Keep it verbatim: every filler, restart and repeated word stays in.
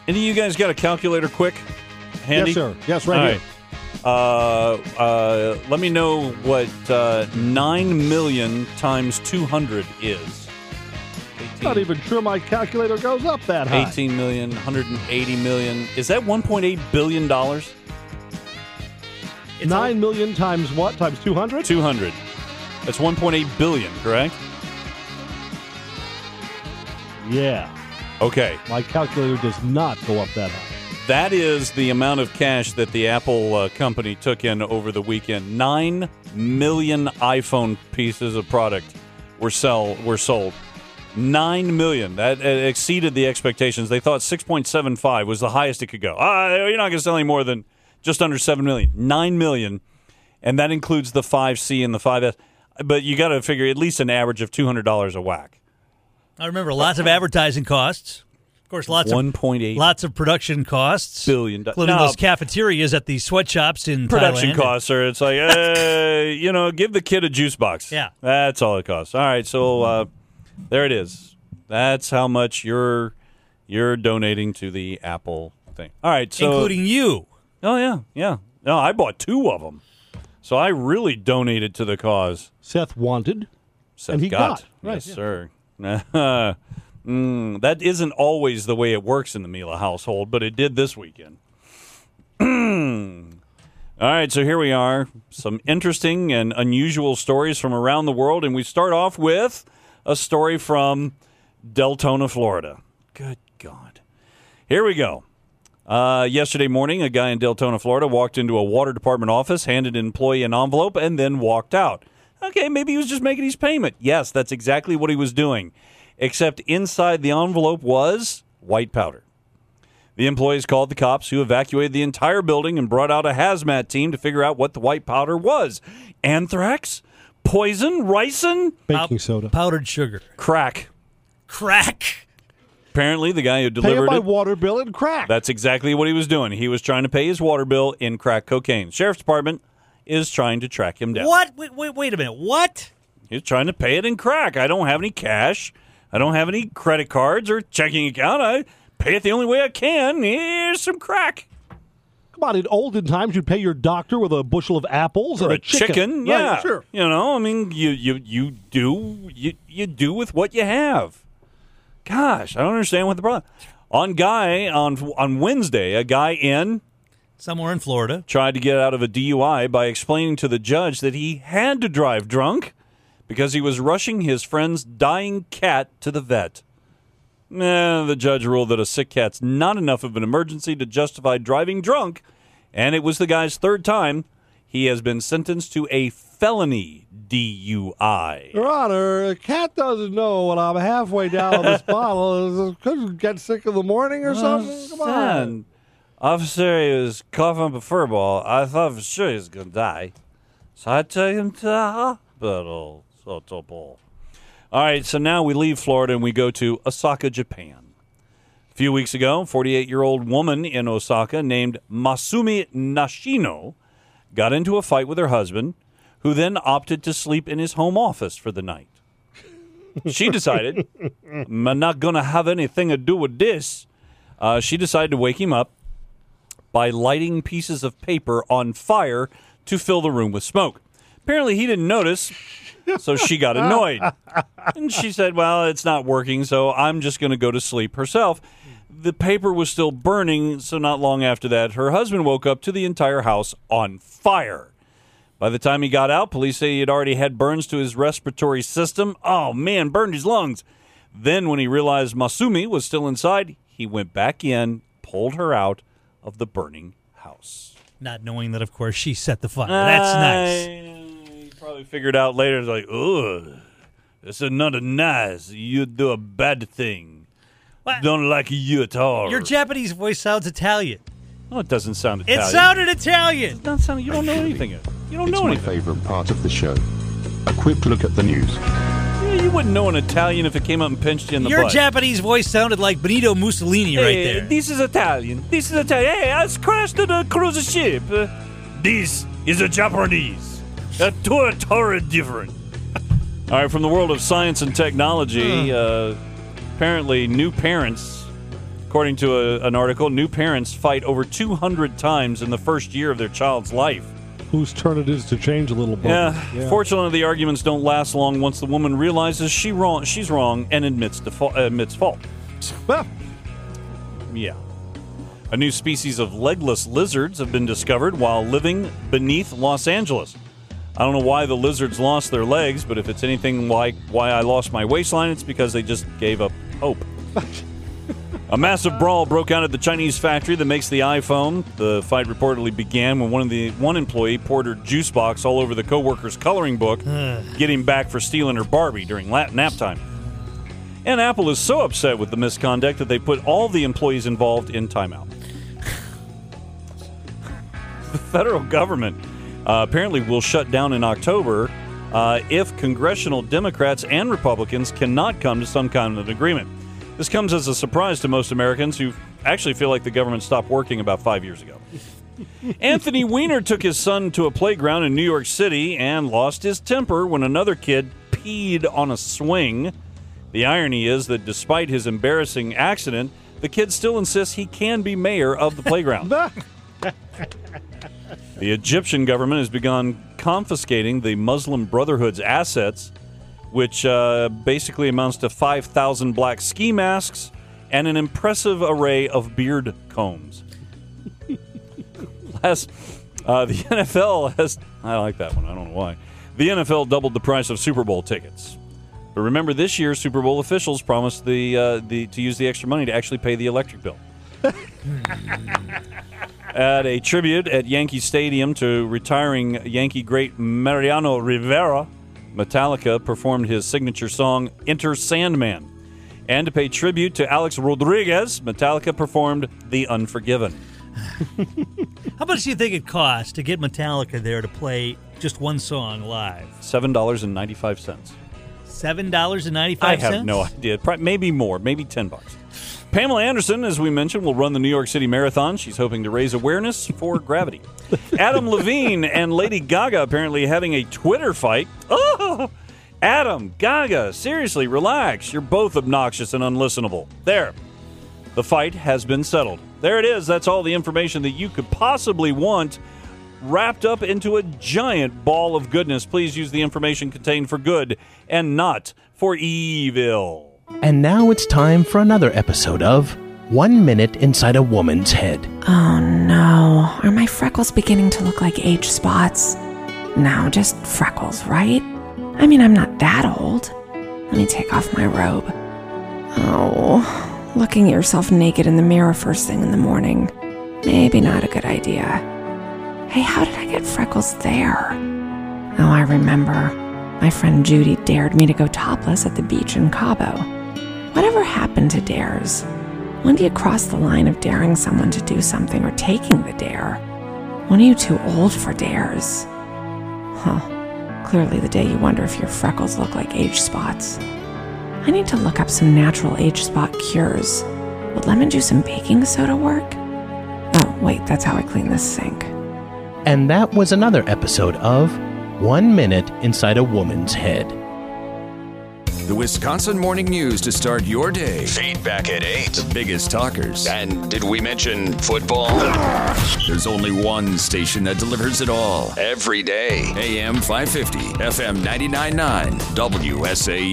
Any of you guys got a calculator quick? Handy? Yes, sir. Yes, right All here. right. Uh, uh, let me know what uh, nine million times two hundred is. eighteen, Not even sure my calculator goes up that high. eighteen million, one hundred eighty million. Is that one point eight billion dollars? It's Nine all- million times what? Times two hundred? two hundred. That's one point eight billion, correct? Yeah. Okay. My calculator does not go up that high. That is the amount of cash that the Apple uh, company took in over the weekend. Nine million iPhone pieces of product were sell were sold. Nine million. That uh, exceeded the expectations. They thought six point seven five was the highest it could go. Ah, you're not going to sell any more than just under seven million. Nine million, and that includes the five C and the five S. But you got to figure at least an average of two hundred dollars a whack. I remember lots of advertising costs. Of course, lots one of point eight lots of production costs, billion dollars. including No. those cafeterias at the sweatshops in Production Thailand. costs are, it's like, uh, you know, give the kid a juice box. Yeah. That's all it costs. All right, so uh, there it is. That's how much you're you're donating to the Apple thing. All right, so. including you. Oh, yeah, yeah. No, I bought two of them. So I really donated to the cause. Seth wanted. Seth And he got. got. Right, Yes, yeah. sir. mm, that isn't always the way it works in the Mila household, but it did this weekend. All right, so here we are. Some interesting and unusual stories from around the world, and we start off with a story from Deltona, Florida. Good God. Here we go. Uh, yesterday morning, a guy in Deltona, Florida, walked into a water department office, handed an employee an envelope, and then walked out. Okay, maybe he was just making his payment. Yes, that's exactly what he was doing. Except inside the envelope was white powder. The employees called the cops, who evacuated the entire building and brought out a hazmat team to figure out what the white powder was. Anthrax? Poison? Ricin? Baking soda. Powdered sugar. Crack. Crack. Apparently, the guy who Pay delivered by it, water bill and crack. that's exactly what he was doing. He was trying to pay his water bill in crack cocaine. Sheriff's Department is trying to track him down. What? Wait, wait, wait a minute. What? He's trying to pay it in crack. I don't have any cash. I don't have any credit cards or checking account. I pay it the only way I can. Here's some crack. Come on, in olden times, you'd pay your doctor with a bushel of apples Or and a a chicken. chicken, Right, yeah. sure. You know, I mean, you you you do you you do with what you have. Gosh, I don't understand what the problem. On guy on on Wednesday, a guy in Somewhere in Florida. tried to get out of a D U I by explaining to the judge that he had to drive drunk because he was rushing his friend's dying cat to the vet. Eh, the judge ruled that a sick cat's not enough of an emergency to justify driving drunk, and it was the guy's third time. He has been sentenced to a felony D U I. Your Honor, a cat doesn't know when I'm halfway down this bottle. Could get sick in the morning or something. Come on. Son, officer, he was coughing up a fur ball. I thought for sure he was going to die. So I took him to the hospital. So to ball. All right, so now we leave Florida and we go to Osaka, Japan. A few weeks ago, forty-eight-year-old woman in Osaka named Masumi Nashino got into a fight with her husband, who then opted to sleep in his home office for the night. She decided, I'm not going to have anything to do with this. Uh, she decided to wake him up by lighting pieces of paper on fire to fill the room with smoke. Apparently, he didn't notice, so she got annoyed. And she said, well, it's not working, so I'm just going to go to sleep herself. The paper was still burning, so not long after that, her husband woke up to the entire house on fire. By the time he got out, police say he had already had burns to his respiratory system. Oh, man, burned his lungs. Then, when he realized Masumi was still inside, he went back in, pulled her out of the burning house. Not knowing that, of course, she set the fire. That's nice. Uh, he probably figured out later, it's like, ugh, this is not nice. You do a bad thing. What? Don't like you at all. Your Japanese voice sounds Italian. No, it doesn't sound It Italian. sounded Italian. It doesn't sound, you don't know anything. You don't It's know my anything. favorite part of the show. A quick look at the news. Yeah, you wouldn't know an Italian if it came up and pinched you in the Your butt. Japanese voice sounded like Benito Mussolini right Hey, there. This is Italian. This is Italian. Hey, I crashed on a cruise ship. Uh, this is a Japanese. Uh, two are totally different. All right, from the world of science and technology, uh, apparently new parents, According to a, an article, new parents fight over two hundred times in the first year of their child's life. Whose turn it is to change a little bit. Yeah. yeah. Fortunately, the arguments don't last long once the woman realizes she wrong, she's wrong and admits, default, admits fault. Yeah. A new species of legless lizards have been discovered while living beneath Los Angeles. I don't know why the lizards lost their legs, but if it's anything like why I lost my waistline, it's because they just gave up hope. A massive brawl broke out at the Chinese factory that makes the iPhone. The fight reportedly began when one of the one employee poured her juice box all over the coworker's coloring book, getting back for stealing her Barbie during la- nap time. And Apple is so upset with the misconduct that they put all the employees involved in timeout. The federal government uh, apparently will shut down in October uh, if congressional Democrats and Republicans cannot come to some kind of agreement. This comes as a surprise to most Americans who actually feel like the government stopped working about five years ago. Anthony Weiner took his son to a playground in New York City and lost his temper when another kid peed on a swing. The irony is that despite his embarrassing accident, the kid still insists he can be mayor of the playground. The Egyptian government has begun confiscating the Muslim Brotherhood's assets, which uh, basically amounts to five thousand black ski masks and an impressive array of beard combs. Last, uh, the N F L has... I like that one. I don't know why. The N F L doubled the price of Super Bowl tickets. But remember, this year, Super Bowl officials promised the, uh, the to use the extra money to actually pay the electric bill. At a tribute at Yankee Stadium to retiring Yankee great Mariano Rivera, Metallica performed his signature song, Enter Sandman. And to pay tribute to Alex Rodriguez, Metallica performed The Unforgiven. How much do you think it costs to get Metallica there to play just one song live? seven dollars and ninety-five cents. seven dollars and ninety-five cents? I have no idea. Probably, maybe more. Maybe ten bucks. Pamela Anderson, as we mentioned, will run the New York City Marathon. She's hoping to raise awareness for gravity. Adam Levine and Lady Gaga apparently having a Twitter fight. Oh, Adam, Gaga, seriously, relax. You're both obnoxious and unlistenable. There. The fight has been settled. There it is. That's all the information that you could possibly want wrapped up into a giant ball of goodness. Please use the information contained for good and not for evil. And now it's time for another episode of One Minute Inside a Woman's Head. Oh no, are my freckles beginning to look like age spots? No, just freckles, right? I mean, I'm not that old. Let me take off my robe. Oh, looking at yourself naked in the mirror first thing in the morning. Maybe not a good idea. Hey, how did I get freckles there? Oh, I remember. My friend Judy dared me to go topless at the beach in Cabo. Whatever happened to dares? When do you cross the line of daring someone to do something or taking the dare? When are you too old for dares? Huh. Clearly the day you wonder if your freckles look like age spots. I need to look up some natural age spot cures. Would lemon juice and baking soda work? Oh, wait, that's how I clean this sink. And that was another episode of One Minute Inside a Woman's Head. The Wisconsin Morning News to start your day. Feedback at eight. The biggest talkers. And did we mention football? There's only one station that delivers it all. Every day. A M five fifty, F M ninety-nine point nine, W S A E.